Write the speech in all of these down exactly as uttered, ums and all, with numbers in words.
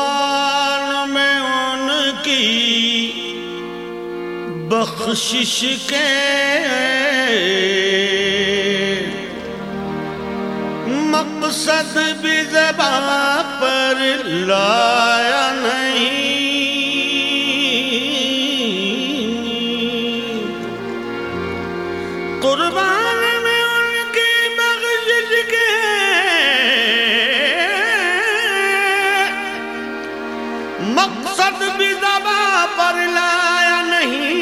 कुर्बान में उनकी बख्शिश के मकसद भी ज़बां पर लाया नहीं। कुर्बान में उनकी बख्शिश के मकसद भी ज़बां पर लाया नहीं।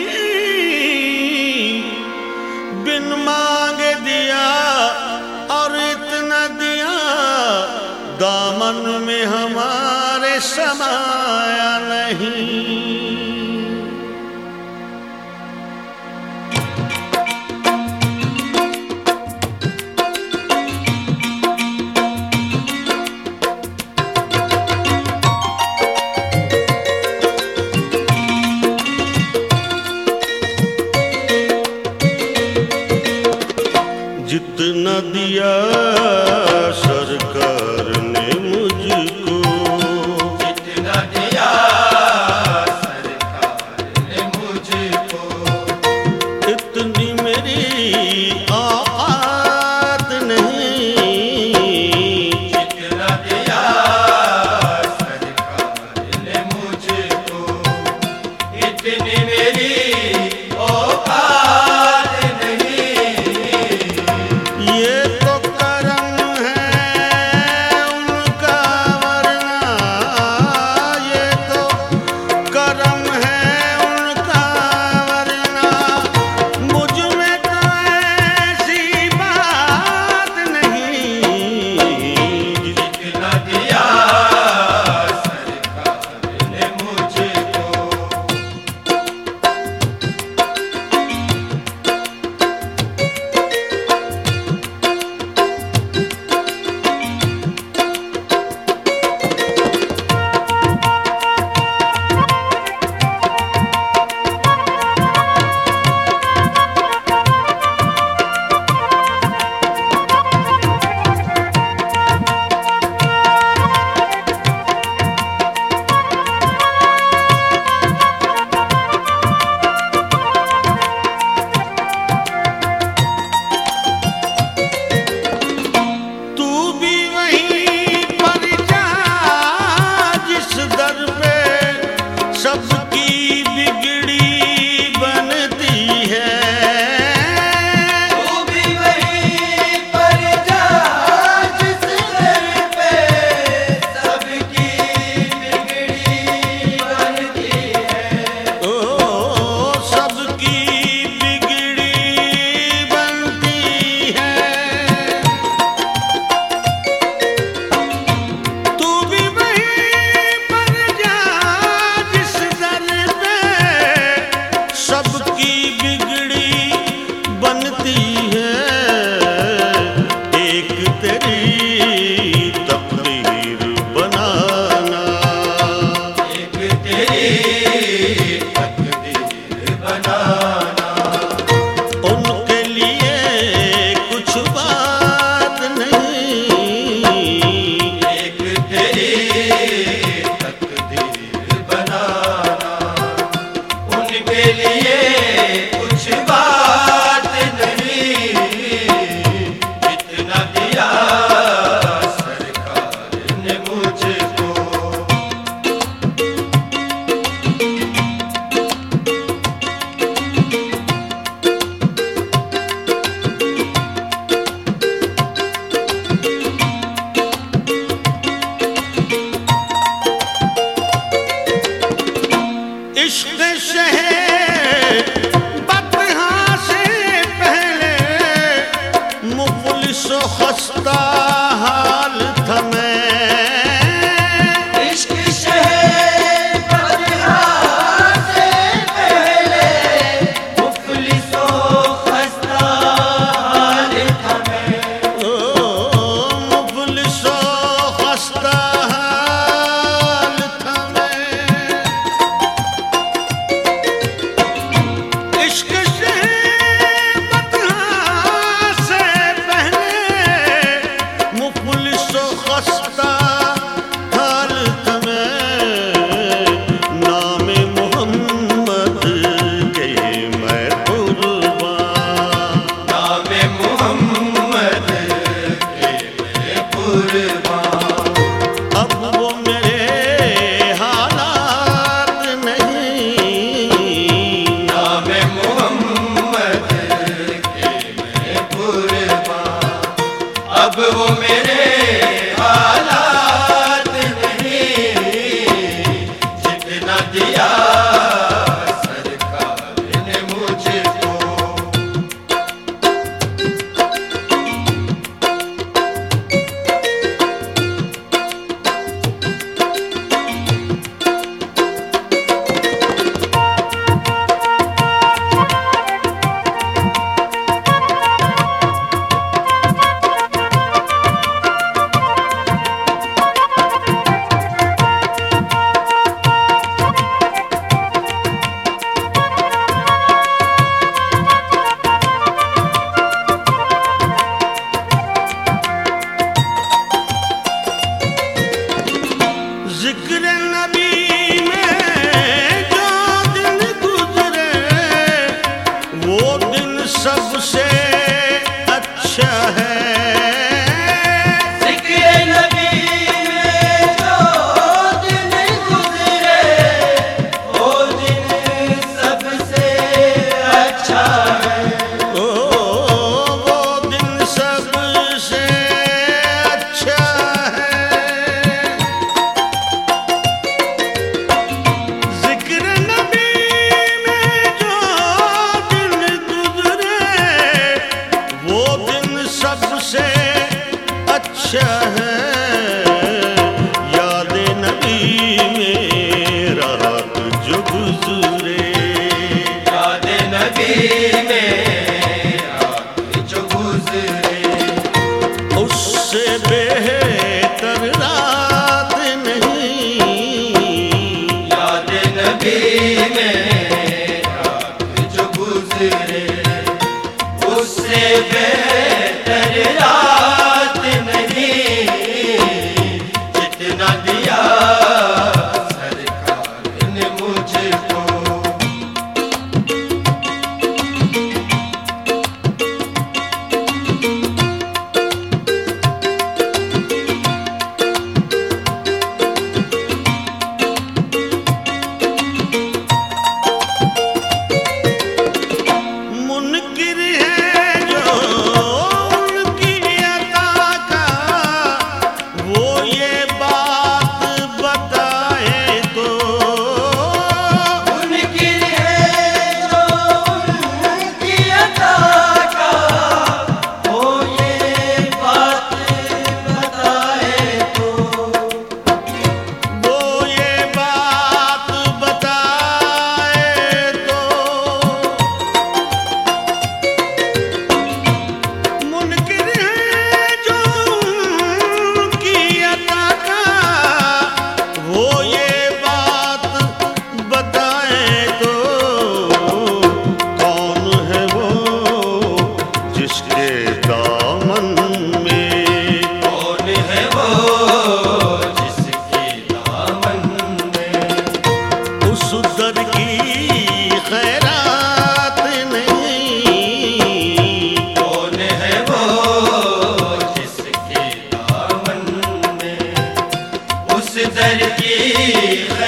बिन मांगे दिया और इतना दिया दामन में हमारे समाया नहीं। जितना दिया सरकार ने मुझको, जितना दिया जिक्र नबी में जो दिन गुजरे वो दिन सबसे अच्छा है। सबसे अच्छा है याद नबी में रात जो गुजरे, याद नबी में रात जो गुजरे, उससे बेहतर रात नहीं। याद नबी में रात जो गुजरे, उससे बेहतर रात नहीं। जितना दिया सरकार ने मुझको, मुनकिर है जो उनकी अता का वो ये बात बताए तो। मुनकिर है जो उनकी अता का वो ये बात बताए तो, वो ये बात बताए तो। मुनकिर है जो उनकी अता का वो ये बात बताए तो। कौन है वो जिसके दामन में, कौन है वो जिसके दामन में उस दर की खैरात नहीं। कौन है वो जिसके दामन में उस दर की